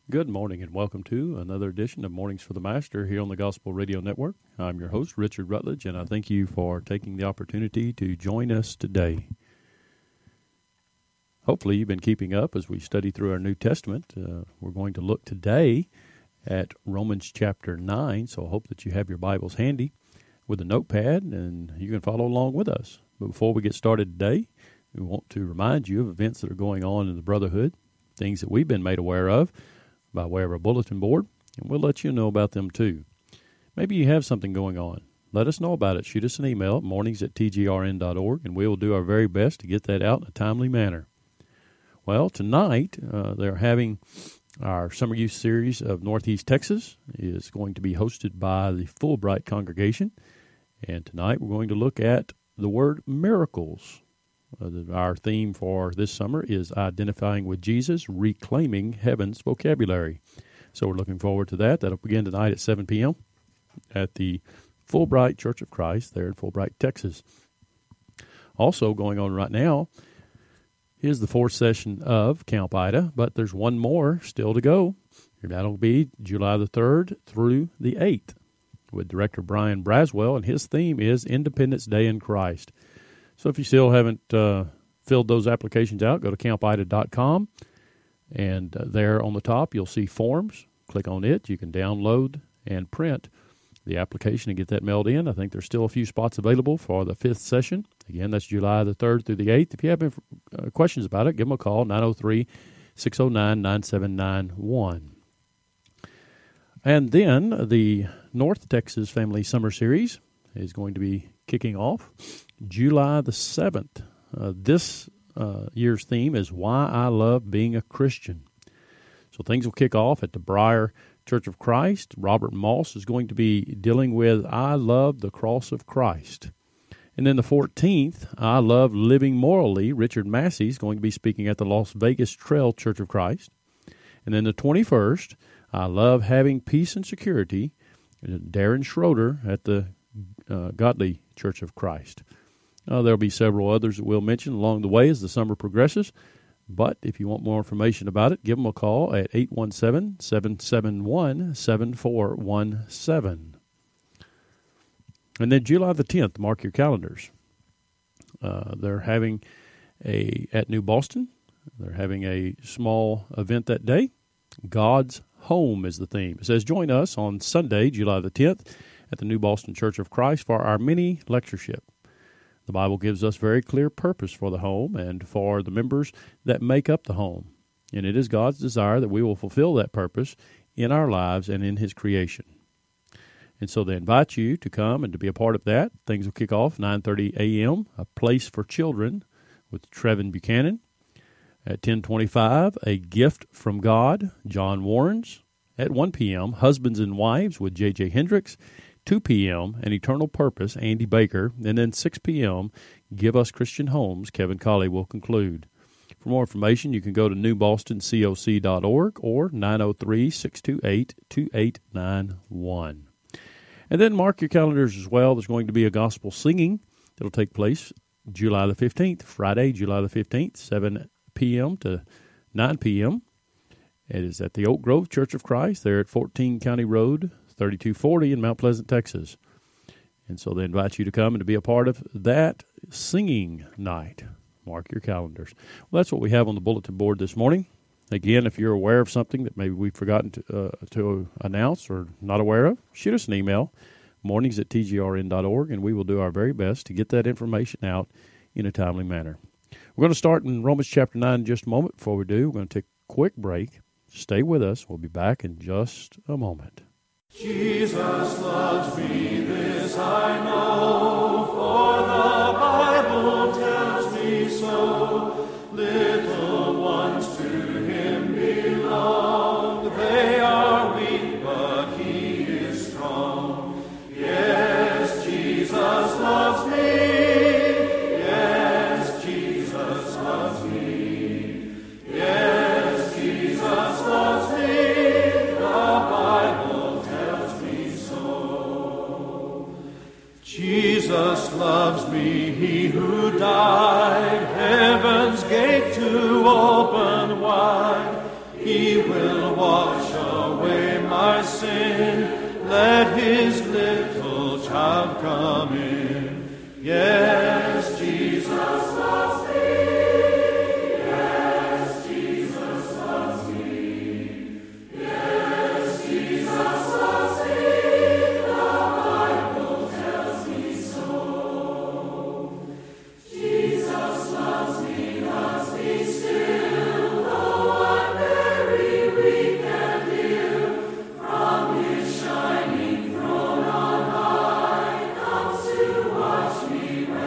Good morning and welcome to another edition of Mornings for the Master here on the Gospel Radio Network. I'm your host, Richard Rutledge, and I thank you for taking the opportunity to join us today. Hopefully you've been keeping up as we study through our New Testament. We're going to look today at Romans chapter 9, so I hope that you have your Bibles handy with a notepad and you can follow along with us. But before we get started today, we want to remind you of events that are going on in the Brotherhood, things that we've been made aware of by way of our bulletin board, and we'll let you know about them too. Maybe you have something going on. Let us know about it. Shoot us an email at mornings@tgrn.org, and we will do our very best to get that out in a timely manner. Well, tonight they're having our Summer Youth Series of Northeast Texas. Is going to be hosted by the Fulbright congregation, and tonight we're going to look at the word miracles. Our theme for this summer is identifying with Jesus, reclaiming heaven's vocabulary. So we're looking forward to that. That'll begin tonight at 7 p.m. at the Fulbright Church of Christ there in Fulbright, Texas. Also going on right now is the fourth session of Camp Ida, but there's one more still to go. That'll be July the 3rd through the 8th with Director Brian Braswell, and his theme is Independence Day in Christ. So if you still haven't filled those applications out, go to campida.com, and there on the top you'll see forms. Click on it. You can download and print the application and get that mailed in. I think there's still a few spots available for the fifth session. Again, that's July the 3rd through the 8th. If you have questions about it, give them a call, 903-609-9791. And then the North Texas Family Summer Series is going to be kicking off July the 7th. This year's theme is Why I Love Being a Christian. So things will kick off at the Briar Church of Christ. Robert Moss is going to be dealing with I Love the Cross of Christ. And then the 14th, I Love Living Morally. Richard Massey is going to be speaking at the Las Vegas Trail Church of Christ. And then the 21st, I Love Having Peace and Security. Darren Schroeder at the Godly Church of Christ. There'll be several others that we'll mention along the way as the summer progresses. But if you want more information about it, give them a call at 817-771-7417. And then July the 10th, mark your calendars. They're having at New Boston, they're having a small event that day. God's Home is the theme. It says, join us on Sunday, July the 10th, at the New Boston Church of Christ for our mini lectureship. The Bible gives us very clear purpose for the home and for the members that make up the home. And it is God's desire that we will fulfill that purpose in our lives and in His creation. And so they invite you to come and to be a part of that. Things will kick off 9:30 a.m., A Place for Children with Trevin Buchanan. At 10:25, A Gift from God, John Warrens. At 1 p.m., Husbands and Wives with J.J. Hendricks. 2 p.m., An Eternal Purpose, Andy Baker. And then 6 p.m., Give Us Christian Homes, Kevin Colley will conclude. For more information, you can go to newbostoncoc.org or 903-628-2891. And then mark your calendars as well. There's going to be a gospel singing that will take place July the 15th, Friday, July the 15th, 7 p.m. to 9 p.m. It is at the Oak Grove Church of Christ. They're at 14 County Road, 3240 in Mount Pleasant, Texas. And so they invite you to come and to be a part of that singing night. Mark your calendars. Well, that's what we have on the bulletin board this morning. Again, if you're aware of something that maybe we've forgotten to announce or not aware of, shoot us an email, mornings@tgrn.org, and we will do our very best to get that information out in a timely manner. We're going to start in Romans chapter 9 in just a moment. Before we do, we're going to take a quick break. Stay with us. We'll be back in just a moment. Jesus loves me, this I know, for the Bible tells me so. Little ones to Him belong, they are weak, but He is strong. Yes, Jesus loves me, yes, Jesus loves me, yes, Jesus loves me, the Bible tells me so. Jesus loves me, He who died, heaven's gate to open wide. He will wash away my sin. Let his little child come in. Yes, Jesus loves me. Yes, Jesus loves me. Yes, Jesus loves me. The Bible tells me so. Jesus loves me, loves me still, though I'm very weak and ill. From his shining throne on high comes to watch me.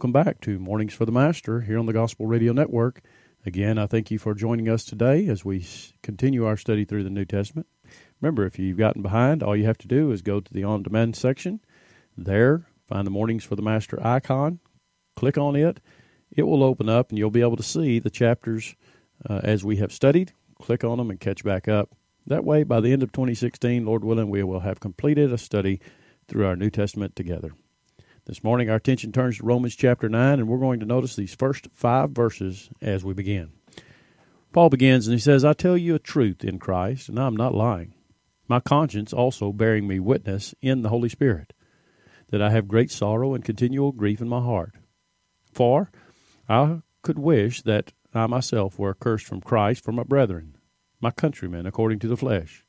welcome back to Mornings for the Master here on the Gospel Radio Network. Again, I thank you for joining us today as we continue our study through the New Testament. Remember, if you've gotten behind, all you have to do is go to the On-Demand section. There, find the Mornings for the Master icon, click on it. It will open up, and you'll be able to see the chapters as we have studied. Click on them and catch back up. That way, by the end of 2016, Lord willing, we will have completed a study through our New Testament together. This morning, our attention turns to Romans chapter 9, and we're going to notice these first 5 verses as we begin. Paul begins, and he says, I tell you a truth in Christ, and I'm not lying. My conscience also bearing me witness in the Holy Spirit, that I have great sorrow and continual grief in my heart. For I could wish that I myself were accursed from Christ for my brethren, my countrymen according to the flesh,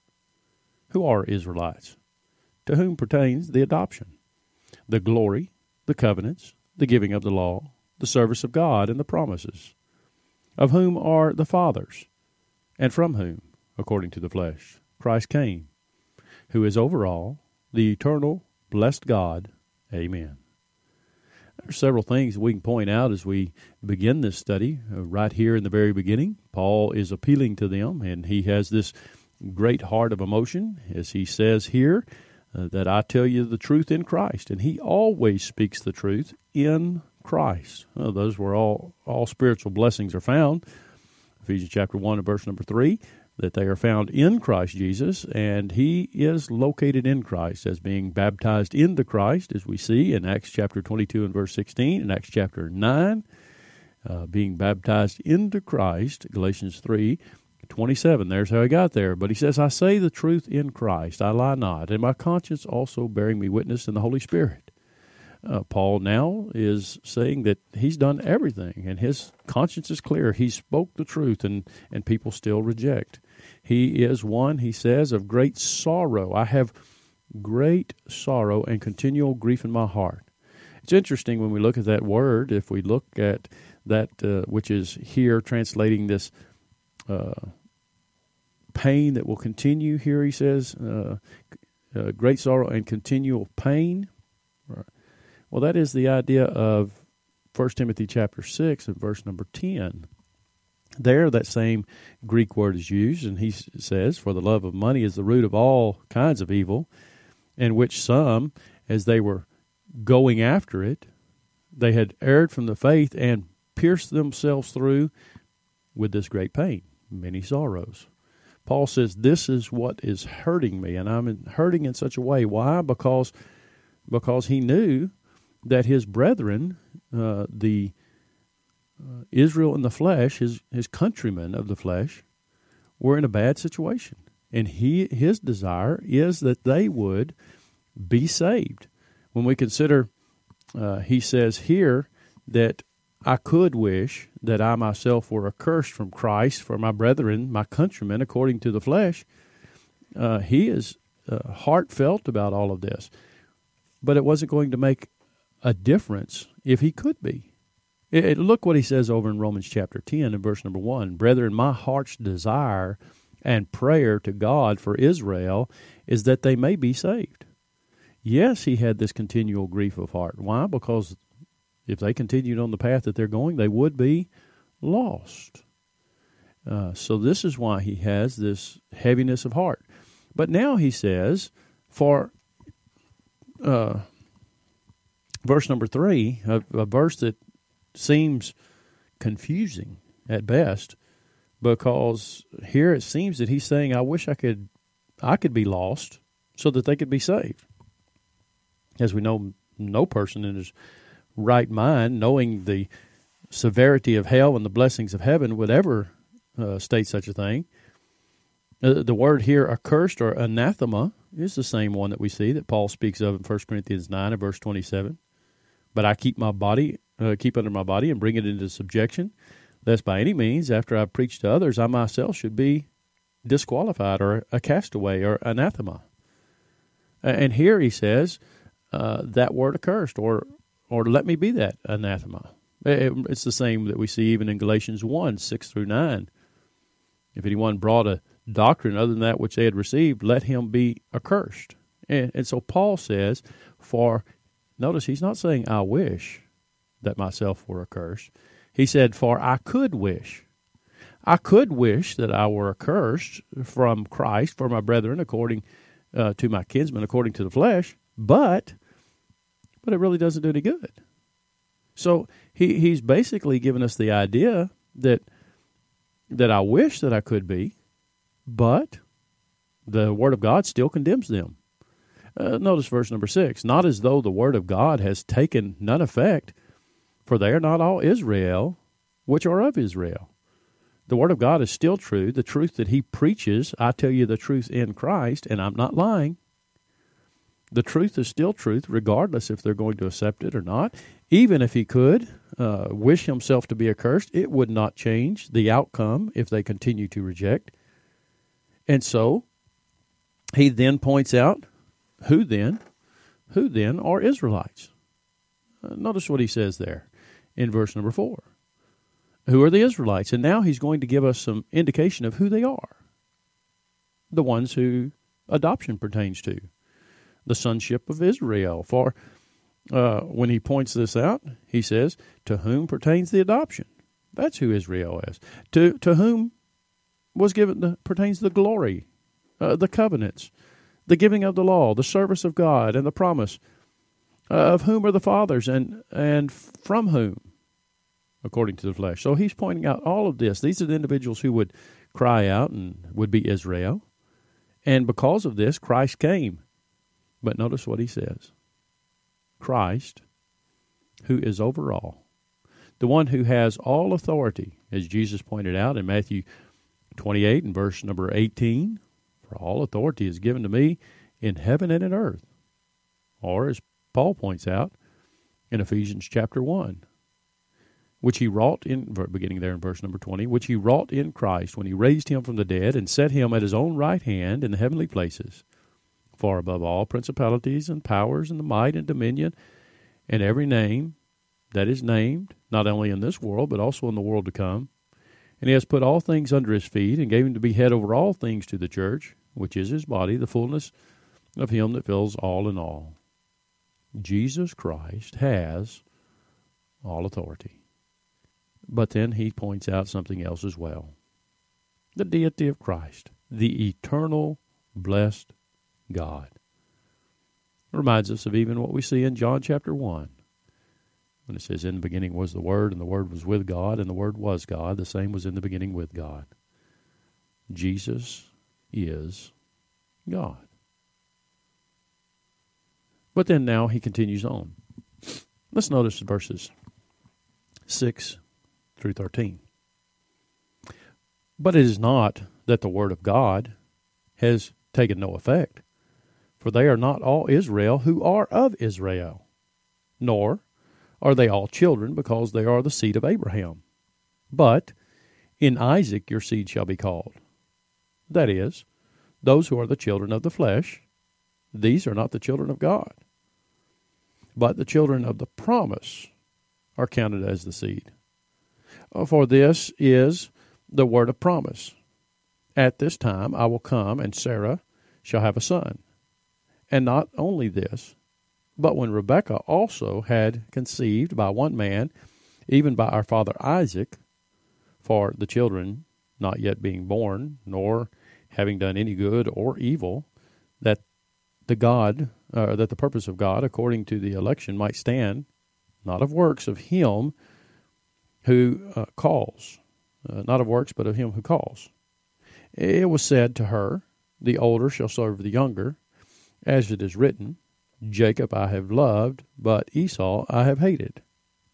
who are Israelites, to whom pertains the adoption, the glory, the covenants, the giving of the law, the service of God, and the promises, of whom are the fathers, and from whom, according to the flesh, Christ came, who is over all, the eternal, blessed God. Amen. There are several things we can point out as we begin this study. Right here in the very beginning, Paul is appealing to them, and he has this great heart of emotion, as he says here, that I tell you the truth in Christ. And he always speaks the truth in Christ. Those where all spiritual blessings are found. Ephesians chapter 1 and verse number 3, that they are found in Christ Jesus, and he is located in Christ as being baptized into Christ, as we see in Acts chapter 22 and verse 16, and Acts chapter 9, being baptized into Christ, Galatians 3:27. There's how he got there. But he says, I say the truth in Christ, I lie not, and my conscience also bearing me witness in the Holy Spirit. Paul now is saying that he's done everything, and his conscience is clear. He spoke the truth, and people still reject. He is one, he says, of great sorrow. I have great sorrow and continual grief in my heart. It's interesting when we look at that word, if we look at that which is here translating this pain that will continue here, he says, great sorrow and continual pain. Well, that is the idea of 1 Timothy chapter 6 and verse number 10. There, that same Greek word is used, and he says, for the love of money is the root of all kinds of evil, in which some, as they were going after it, they had erred from the faith and pierced themselves through with this great pain, many sorrows. Paul says, this is what is hurting me, and I'm hurting in such a way. Why? Because he knew that his brethren, the Israel in the flesh, his countrymen of the flesh, were in a bad situation. And his desire is that they would be saved. When we consider, he says here that I could wish that I myself were accursed from Christ for my brethren, my countrymen, according to the flesh. He is heartfelt about all of this. But it wasn't going to make a difference if he could be. Look what he says over in Romans chapter 10 and verse number 1. Brethren, my heart's desire and prayer to God for Israel is that they may be saved. Yes, he had this continual grief of heart. Why? Because if they continued on the path that they're going, they would be lost. So this is why he has this heaviness of heart. But now he says, for verse number 3, a verse that seems confusing at best, because here it seems that he's saying, I wish I could be lost so that they could be saved. As we know, no person in his right mind, knowing the severity of hell and the blessings of heaven, would ever state such a thing. The word here, accursed or anathema, is the same one that we see that Paul speaks of in 1 Corinthians 9 and verse 27. But I keep under my body and bring it into subjection, lest by any means, after I preach to others, I myself should be disqualified or a castaway or anathema. And here he says that word accursed, or let me be that anathema. It's the same that we see even in Galatians 1, 6 through 9. If anyone brought a doctrine other than that which they had received, let him be accursed. And so Paul says, notice he's not saying I wish, that myself were accursed. He said, for I could wish that I were accursed from Christ for my brethren according to my kinsmen according to the flesh, but it really doesn't do any good. So he's basically given us the idea that I wish that I could be, but the Word of God still condemns them. Notice verse number 6, not as though the Word of God has taken none effect, for they are not all Israel which are of Israel. The Word of God is still true. The truth that he preaches, I tell you the truth in Christ, and I'm not lying. The truth is still truth, regardless if they're going to accept it or not. Even if he could wish himself to be accursed, it would not change the outcome if they continue to reject. And so, he then points out, who then are Israelites? Notice what he says there in verse number 4. Who are the Israelites? And now he's going to give us some indication of who they are. The ones who adoption pertains to. The sonship of Israel. For when he points this out, he says, to whom pertains the adoption? That's who Israel is. To whom pertains the glory, the covenants, the giving of the law, the service of God, and the promise. Of whom are the fathers, and from whom? According to the flesh. So he's pointing out all of this. These are the individuals who would cry out and would be Israel. And because of this, Christ came. But notice what he says. Christ, who is over all. The one who has all authority, as Jesus pointed out in Matthew 28 and verse number 18. For all authority is given to me in heaven and in earth. Or as Paul points out in Ephesians chapter 1. Which he wrought in, beginning there in verse number 20, which he wrought in Christ when he raised him from the dead and set him at his own right hand in the heavenly places, far above all principalities and powers and the might and dominion and every name that is named, not only in this world, but also in the world to come. And he has put all things under his feet and gave him to be head over all things to the church, which is his body, the fullness of him that fills all in all. Jesus Christ has all authority. But then he points out something else as well. The deity of Christ, the eternal, blessed God. It reminds us of even what we see in John chapter 1. When it says, in the beginning was the Word, and the Word was with God, and the Word was God. The same was in the beginning with God. Jesus is God. But then now he continues on. Let's notice verses 6 through 13. But it is not that the word of God has taken no effect, for they are not all Israel who are of Israel, nor are they all children because they are the seed of Abraham. But in Isaac your seed shall be called. That is, those who are the children of the flesh, these are not the children of God. But the children of the promise are counted as the seed. For this is the word of promise. At this time I will come, and Sarah shall have a son. And not only this, but when Rebekah also had conceived by one man, even by our father Isaac, for the children not yet being born, nor having done any good or evil, that the purpose of God, according to the election, might stand, not of works of him who calls, not of works, but of him who calls. It was said to her, the older shall serve the younger, as it is written, Jacob I have loved, but Esau I have hated.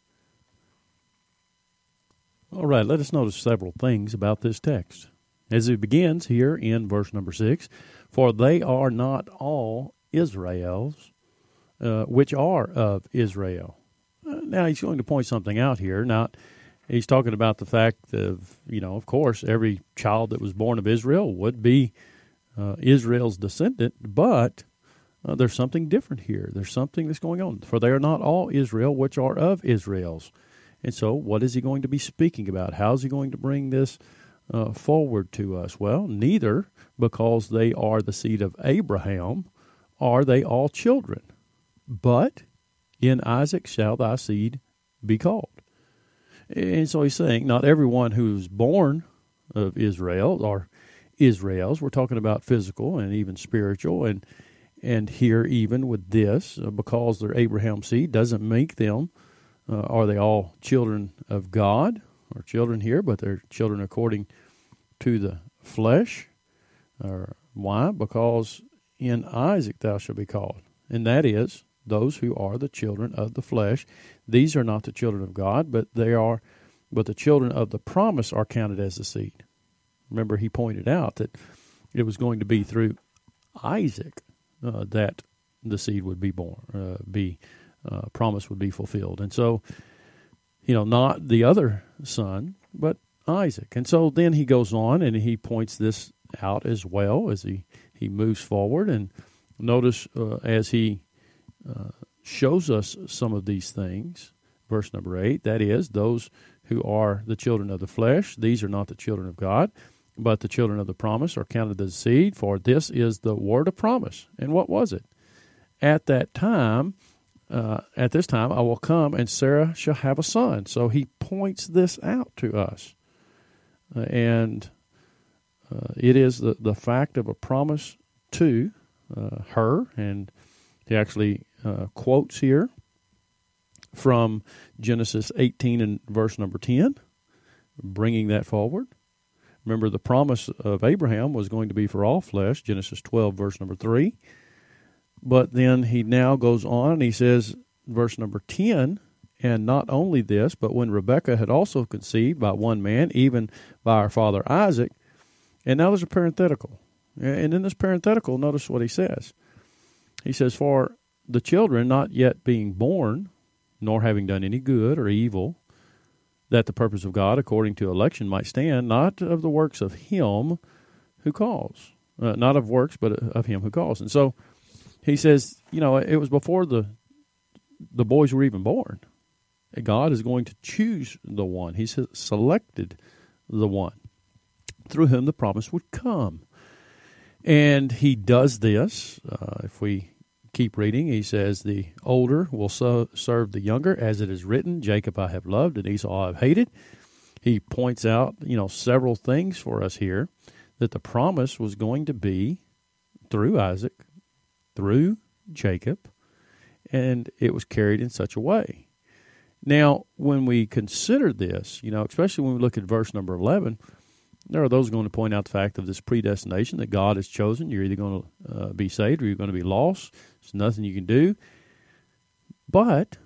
All right, let us notice several things about this text. As it begins here in verse number 6, for they are not all Israels, which are of Israel. Now, he's going to point something out here. Now, he's talking about the fact of, of course, every child that was born of Israel would be Israel's descendant, but there's something different here. There's something that's going on. For they are not all Israel, which are of Israel's. And so what is he going to be speaking about? How is he going to bring this forward to us? Well, neither, because they are the seed of Abraham, are they all children. But in Isaac shall thy seed be called. And so he's saying not everyone who's born of Israel are Israels. We're talking about physical and even spiritual. And here even with this, because they're Abraham's seed, doesn't make them, are they all children of God, or children here, but they're children according to the flesh. Why? Because in Isaac thou shalt be called. And that is those who are the children of the flesh. These are not the children of God, but the children of the promise are counted as the seed. Remember, he pointed out that it was going to be through Isaac that the seed would be born, promise would be fulfilled. And so, not the other son, but Isaac. And so then he goes on and he points this out as well as he moves forward. And notice as he shows us some of these things, verse number 8, that is, those who are the children of the flesh, these are not the children of God, but the children of the promise are counted as seed, for this is the word of promise. And what was it? At this time, I will come, and Sarah shall have a son. So he points this out to us. And it is the fact of a promise to her, and he actually quotes here from Genesis 18 and verse number 10, bringing that forward. Remember, the promise of Abraham was going to be for all flesh, Genesis 12, verse number 3. But then he now goes on and he says, verse number 10, and not only this, but when Rebekah had also conceived by one man, even by our father Isaac. And now there's a parenthetical. And in this parenthetical, notice what he says. He says, for the children not yet being born, nor having done any good or evil, that the purpose of God according to election might stand, not of the works of him who calls. Not of works, but of him who calls. And so he says, it was before the boys were even born. God is going to choose the one. He selected the one through whom the promise would come. And he does this. If we keep reading, he says, the older will serve the younger, as it is written, Jacob I have loved and Esau I have hated. He points out, several things for us here, that the promise was going to be through Isaac, through Jacob, and it was carried in such a way. Now, when we consider this, especially when we look at verse number 11, there are those going to point out the fact of this predestination that God has chosen. You're either going to be saved or you're going to be lost. There's nothing you can do. But,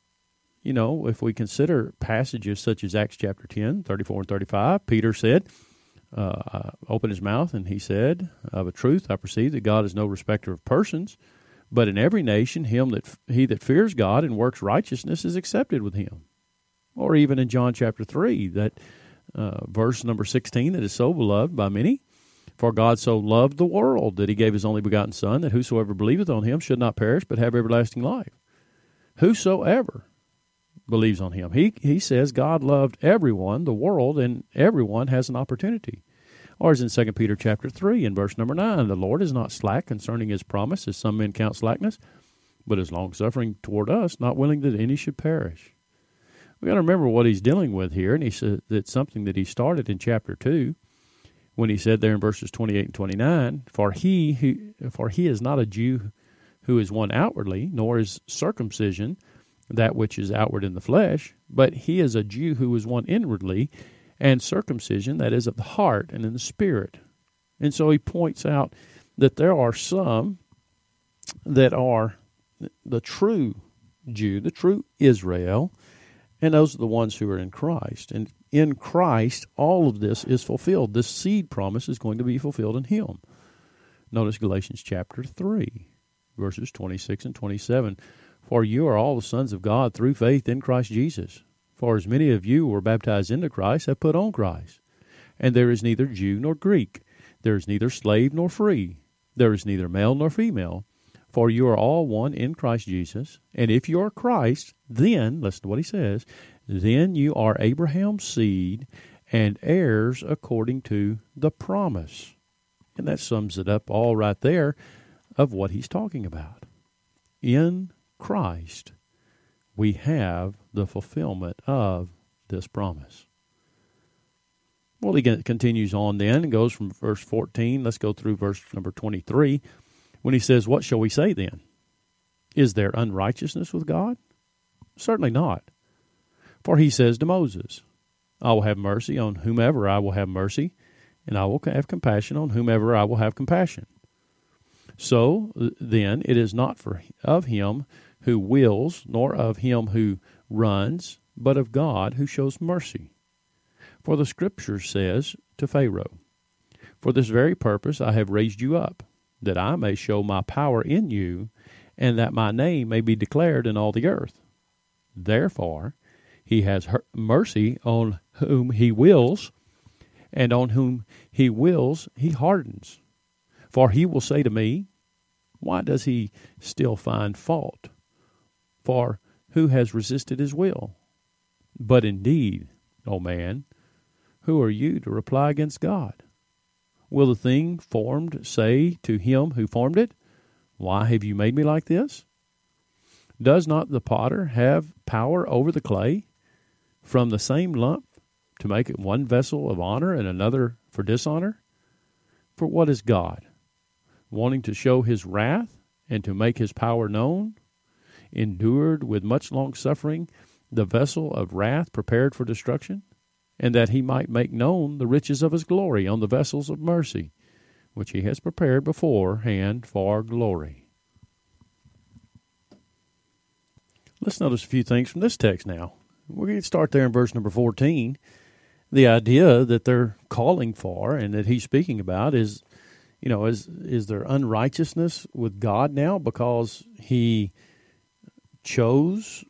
if we consider passages such as Acts chapter 10, 34 and 35, Peter said, opened his mouth and he said, of a truth I perceive that God is no respecter of persons, but in every nation he that fears God and works righteousness is accepted with him. Or even in John chapter 3, that verse number 16, that is so beloved by many, for God so loved the world that he gave his only begotten Son, that whosoever believeth on him should not perish but have everlasting life. Whosoever believes on him. He says God loved everyone, the world, and everyone has an opportunity. Or as in 2 Peter chapter 3 and verse number 9, the Lord is not slack concerning his promise, as some men count slackness, but is long-suffering toward us, not willing that any should perish. We got to remember what he's dealing with here, and he said that's something that he started in chapter 2 when he said there in verses 28 and 29, for he is not a Jew who is one outwardly, nor is circumcision that which is outward in the flesh, but he is a Jew who is one inwardly, and circumcision that is of the heart and in the spirit. And so he points out that there are some that are the true Jew, the true Israel, and those are the ones who are in Christ. And in Christ, all of this is fulfilled. This seed promise is going to be fulfilled in him. Notice Galatians chapter 3, verses 26 and 27. For you are all the sons of God through faith in Christ Jesus. For as many of you were baptized into Christ have put on Christ. And there is neither Jew nor Greek. There is neither slave nor free. There is neither male nor female. For you are all one in Christ Jesus. And if you are Christ, then, listen to what he says, then you are Abraham's seed and heirs according to the promise. And that sums it up all right there of what he's talking about. In Christ, we have the fulfillment of this promise. Well, he continues on then and goes from verse 14. Let's go through verse number 23 when he says, what shall we say then? Is there unrighteousness with God? Certainly not. For he says to Moses, I will have mercy on whomever I will have mercy, and I will have compassion on whomever I will have compassion. So then it is not of him who wills, nor of him who runs, but of God who shows mercy. For the Scripture says to Pharaoh, for this very purpose I have raised you up, that I may show my power in you, and that my name may be declared in all the earth. Therefore he has mercy on whom he wills, and on whom he wills he hardens. For he will say to me, why does he still find fault? For who has resisted his will? But indeed, O man, who are you to reply against God? Will the thing formed say to him who formed it, why have you made me like this? Does not the potter have power over the clay, from the same lump, to make it one vessel of honor and another for dishonor? For what is God? Wanting to show his wrath and to make his power known? Endured with much long suffering the vessel of wrath prepared for destruction, and that he might make known the riches of his glory on the vessels of mercy, which he has prepared beforehand for glory. Let's notice a few things from this text now. We're going to start there in verse number 14. The idea that they're calling for and that he's speaking about is, is there unrighteousness with God now because he chose,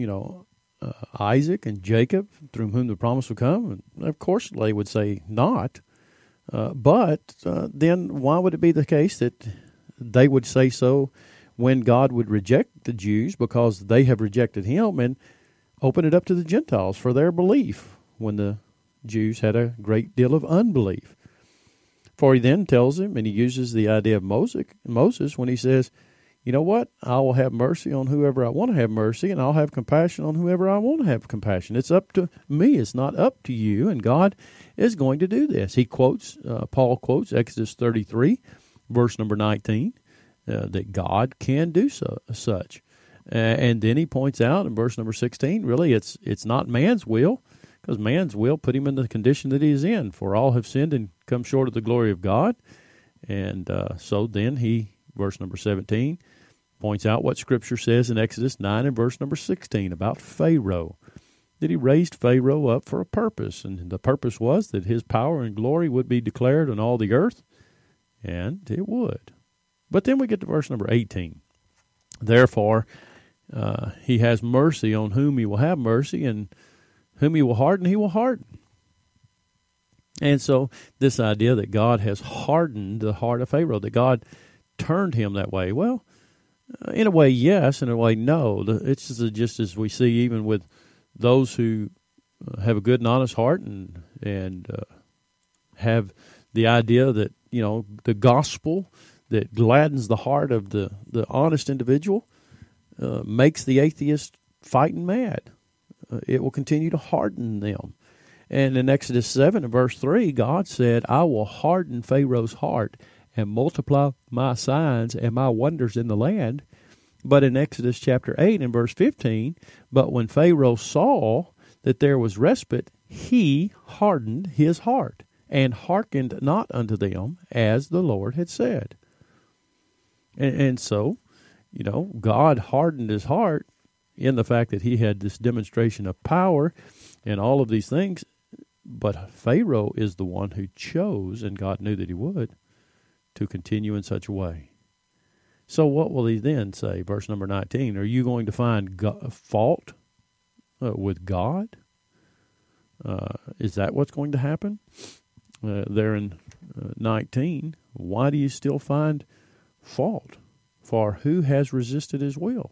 Isaac and Jacob, through whom the promise would come? And of course, they would say not. But then why would it be the case that they would say so when God would reject the Jews because they have rejected him, and open it up to the Gentiles for their belief when the Jews had a great deal of unbelief? For he then tells him, and he uses the idea of Moses when he says, you know what? I will have mercy on whoever I want to have mercy, and I'll have compassion on whoever I want to have compassion. It's up to me. It's not up to you, and God is going to do this. Paul quotes Exodus 33, verse number 19, that God can do such. And then he points out in verse number 16, really it's not man's will, because man's will put him in the condition that he is in. For all have sinned and come short of the glory of God. And so then he, verse number 17, points out what Scripture says in Exodus 9 and verse number 16 about Pharaoh, that he raised Pharaoh up for a purpose, and the purpose was that his power and glory would be declared on all the earth, and it would. But then we get to verse number 18. Therefore, he has mercy on whom he will have mercy, and whom he will harden. And so this idea that God has hardened the heart of Pharaoh, that God turned him that way, well, in a way, yes. In a way, no. It's just as we see even with those who have a good and honest heart and have the idea that, the gospel that gladdens the heart of the honest individual makes the atheist fighting mad. It will continue to harden them. And in Exodus 7 and verse 3, God said, I will harden Pharaoh's heart and multiply my signs and my wonders in the land. But in Exodus chapter 8 and verse 15, but when Pharaoh saw that there was respite, he hardened his heart and hearkened not unto them as the Lord had said. And so, God hardened his heart in the fact that he had this demonstration of power and all of these things. But Pharaoh is the one who chose, and God knew that he would, to continue in such a way. So what will he then say? Verse number 19, are you going to find fault with God? Is that what's going to happen? There in 19, why do you still find fault? For who has resisted his will?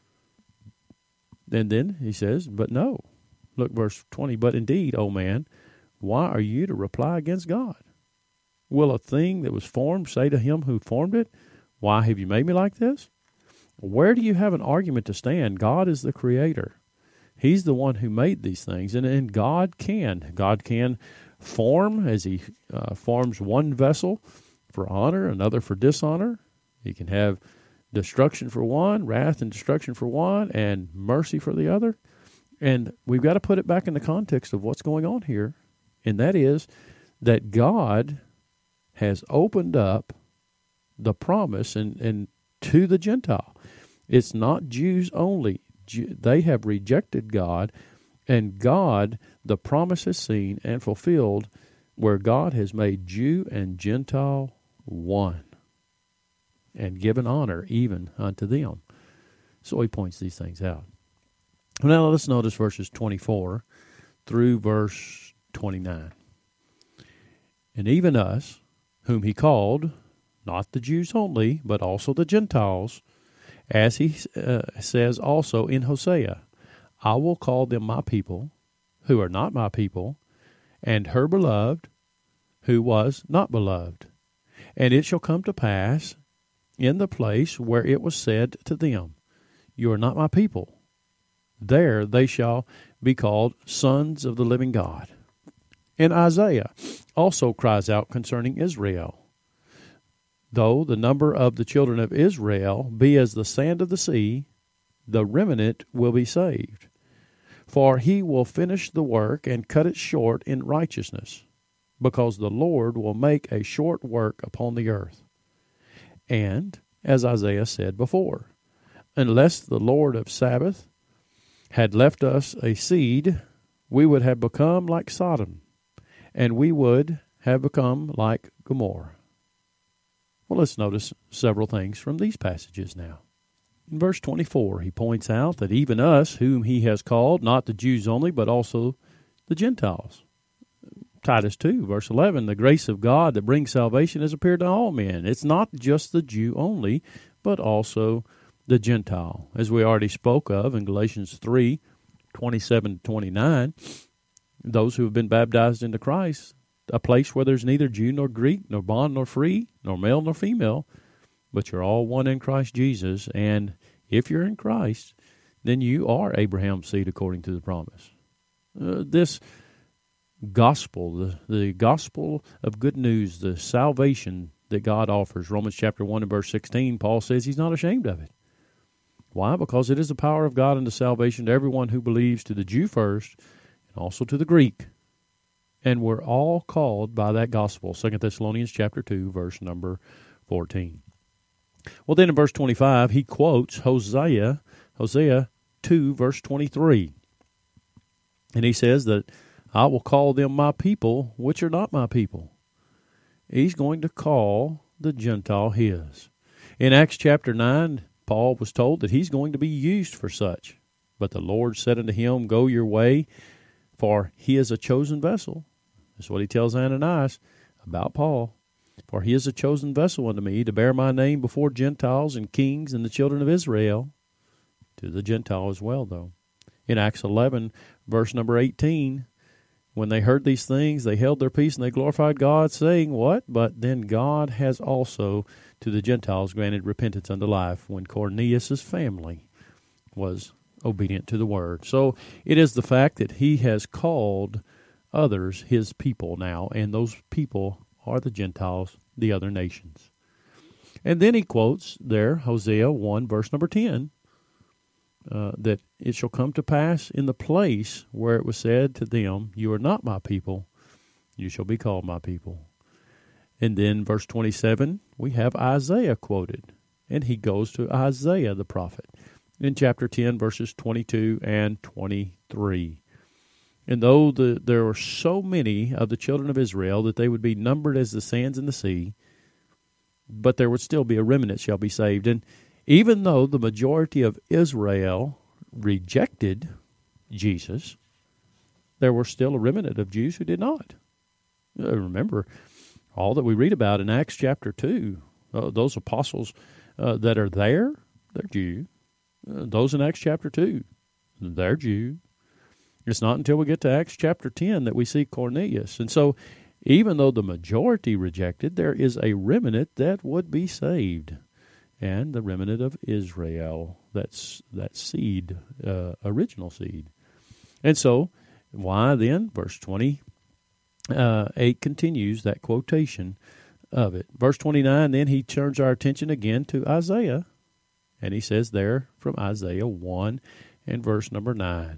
And then he says, but no. Look, verse 20, but indeed, O man, why are you to reply against God? Will a thing that was formed say to him who formed it, why have you made me like this? Where do you have an argument to stand? God is the creator. He's the one who made these things, and God can form as he forms one vessel for honor, another for dishonor. He can have destruction for one, wrath and destruction for one, and mercy for the other. And we've got to put it back in the context of what's going on here, and that is that God has opened up the promise and to the Gentile. It's not Jews only. They have rejected God, and God, the promise is seen and fulfilled where God has made Jew and Gentile one and given honor even unto them. So he points these things out. Now let's notice verses 24 through verse 29. And even us, whom he called, not the Jews only, but also the Gentiles, as he says also in Hosea, I will call them my people, who are not my people, and her beloved, who was not beloved. And it shall come to pass in the place where it was said to them, you are not my people, there they shall be called sons of the living God. And Isaiah also cries out concerning Israel, though the number of the children of Israel be as the sand of the sea, the remnant will be saved. For he will finish the work and cut it short in righteousness, because the Lord will make a short work upon the earth. And, as Isaiah said before, unless the Lord of Sabaoth had left us a seed, we would have become like Sodom, and we would have become like Gomorrah. Well, let's notice several things from these passages now. In verse 24, he points out that even us, whom he has called, not the Jews only, but also the Gentiles. Titus 2, verse 11, the grace of God that brings salvation has appeared to all men. It's not just the Jew only, but also the Gentile. As we already spoke of in Galatians 3, 27 to 29, those who have been baptized into Christ, a place where there's neither Jew nor Greek, nor bond nor free, nor male nor female, but you're all one in Christ Jesus. And if you're in Christ, then you are Abraham's seed according to the promise. This gospel, the gospel of good news, the salvation that God offers, Romans chapter 1 and verse 16, Paul says he's not ashamed of it. Why? Because it is the power of God unto salvation to everyone who believes, to the Jew first, and also to the Greek. And we're all called by that gospel, 2 Thessalonians chapter 2, verse number 14. Well, then in verse 25, he quotes Hosea 2, verse 23. And he says that I will call them my people, which are not my people. He's going to call the Gentile his. In Acts chapter 9, Paul was told that he's going to be used for such. But the Lord said unto him, go your way, for he is a chosen vessel. That's what he tells Ananias about Paul. For he is a chosen vessel unto me to bear my name before Gentiles and kings and the children of Israel. To the Gentile as well, though. In Acts 11, verse number 18, when they heard these things, they held their peace and they glorified God, saying, what? But then God has also to the Gentiles granted repentance unto life, when Cornelius' family was obedient to the word. So it is the fact that he has called others his people now, and those people are the Gentiles, the other nations. And then he quotes there Hosea 1, verse number 10, that it shall come to pass in the place where it was said to them, you are not my people, you shall be called my people. And then verse 27, we have Isaiah quoted, and he goes to Isaiah the prophet in chapter 10, verses 22 and 23. And though there were so many of the children of Israel that they would be numbered as the sands in the sea, but there would still be a remnant shall be saved. And even though the majority of Israel rejected Jesus, there were still a remnant of Jews who did not. Remember, all that we read about in Acts chapter 2, those apostles that are there, they're Jew. Those in Acts chapter 2, they're Jew. It's not until we get to Acts chapter 10 that we see Cornelius. And so, even though the majority rejected, there is a remnant that would be saved. and the remnant of Israel. That's that seed, original seed. And so, why then? Verse 28 continues that quotation of it. Verse 29, then he turns our attention again to Isaiah, and he says there from Isaiah 1 and verse number 9,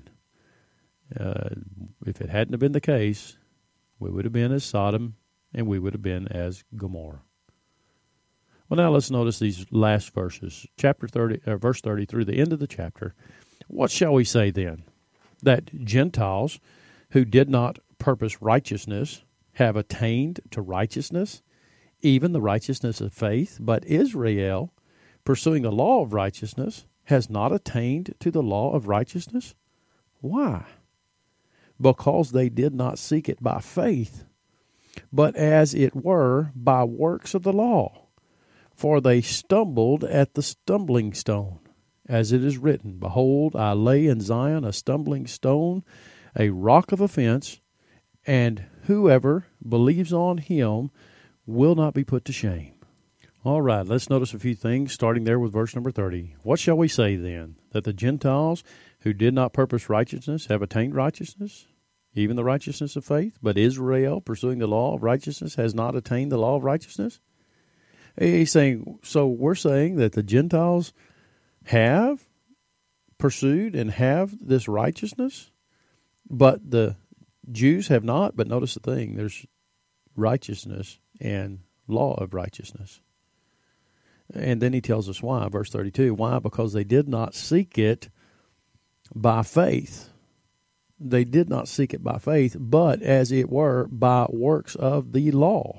if it hadn't have been the case, we would have been as Sodom, and we would have been as Gomorrah. Well, now let's notice these last verses, chapter 30, verse 30 through the end of the chapter. What shall we say then? That Gentiles who did not purpose righteousness have attained to righteousness, even the righteousness of faith, but Israel, pursuing the law of righteousness, has not attained to the law of righteousness? Why? Because they did not seek it by faith, but as it were by works of the law. For they stumbled at the stumbling stone, as it is written, Behold, I lay in Zion a stumbling stone, a rock of offense, and whoever believes on him will not be put to shame. All right, let's notice a few things, starting there with verse number 30. What shall we say then? That the Gentiles who did not purpose righteousness have attained righteousness, even the righteousness of faith, but Israel, pursuing the law of righteousness, has not attained the law of righteousness? He's saying, so we're saying that the Gentiles have pursued and have this righteousness, but the Jews have not. But notice the thing, there's righteousness and law of righteousness. And then he tells us why, verse 32. Why? Because they did not seek it by faith. They did not seek it by faith, but as it were, by works of the law.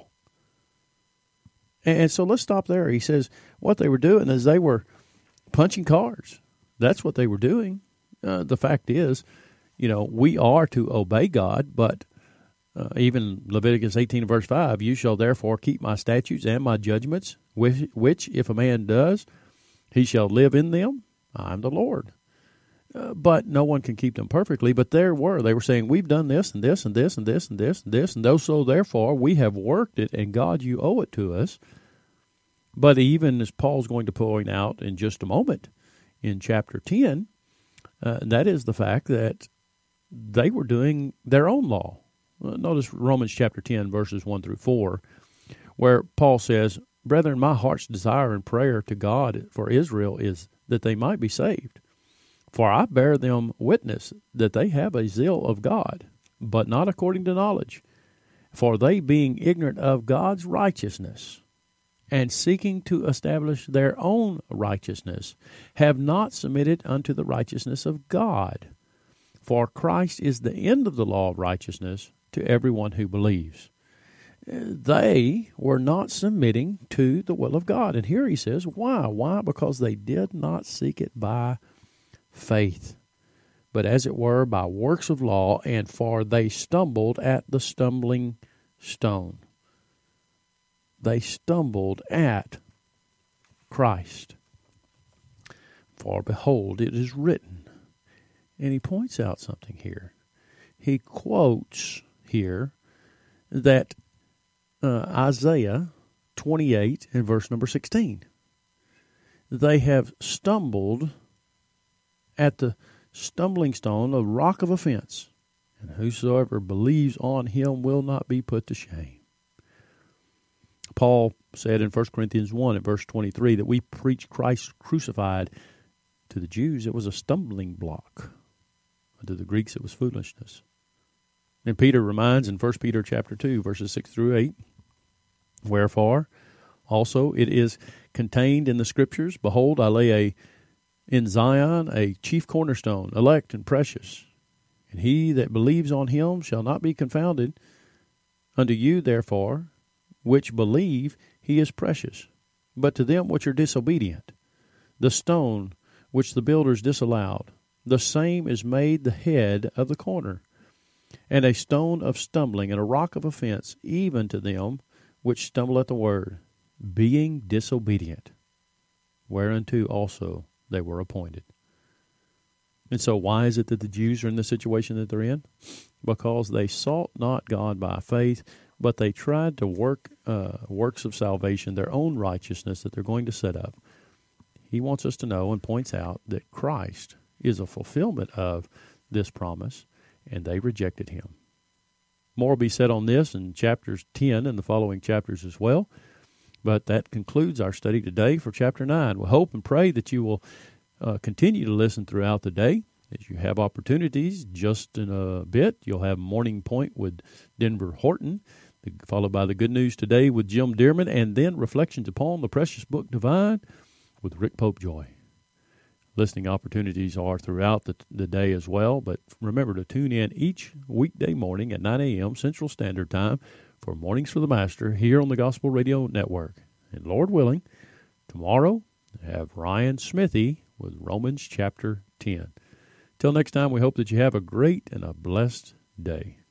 And so let's stop there. He says what they were doing is they were punching cards. That's what they were doing. The fact is, we are to obey God, but even Leviticus 18 verse 5, you shall therefore keep my statutes and my judgments, which if a man does, he shall live in them. I'm the Lord. But no one can keep them perfectly. But they were saying, we've done this and this and this and this and this and this, and so therefore we have worked it, and God, you owe it to us. But even as Paul's going to point out in just a moment in chapter 10, that is the fact that they were doing their own law. Notice Romans chapter 10, verses 1 through 4, where Paul says, Brethren, my heart's desire and prayer to God for Israel is that they might be saved. For I bear them witness that they have a zeal of God, but not according to knowledge. For they, being ignorant of God's righteousness, and seeking to establish their own righteousness, have not submitted unto the righteousness of God. For Christ is the end of the law of righteousness to everyone who believes. They were not submitting to the will of God. And here he says, why? Why? Because they did not seek it by faith, but as it were by works of law, and for they stumbled at the stumbling stone. They stumbled at Christ. For behold, it is written. And he points out something here. He quotes here that Isaiah 28 and verse number 16. They have stumbled at the stumbling stone, a rock of offense, and whosoever believes on him will not be put to shame. Paul said in 1 Corinthians 1 at verse 23 that we preach Christ crucified. To the Jews, it was a stumbling block. To the Greeks, it was foolishness. And Peter reminds in 1 Peter chapter 2, verses 6 through 8, Wherefore, also it is contained in the Scriptures, Behold, I lay in Zion a chief cornerstone, elect and precious. And he that believes on him shall not be confounded. Unto you, therefore, which believe, he is precious. But to them which are disobedient, the stone which the builders disallowed, the same is made the head of the corner, and a stone of stumbling and a rock of offense, even to them which stumble at the word, being disobedient, whereunto also they were appointed. And so why is it that the Jews are in the situation that they're in? Because they sought not God by faith, but they tried to work works of salvation, their own righteousness that they're going to set up. he wants us to know and points out that Christ is a fulfillment of this promise, and they rejected him. More will be said on this in chapters 10 and the following chapters as well. But that concludes our study today for chapter 9. We hope and pray that you will continue to listen throughout the day. As you have opportunities, just in a bit, you'll have Morning Point with Denver Horton, followed by the Good News Today with Jim Dearman, and then Reflections upon the Precious Book Divine with Rick Pope Joy. Listening opportunities are throughout the day as well, but remember to tune in each weekday morning at 9 a.m. Central Standard Time for Mornings for the Master here on the Gospel Radio Network. And Lord willing, tomorrow have Ryan Smithy with Romans chapter 10. Till next time, we hope that you have a great and a blessed day.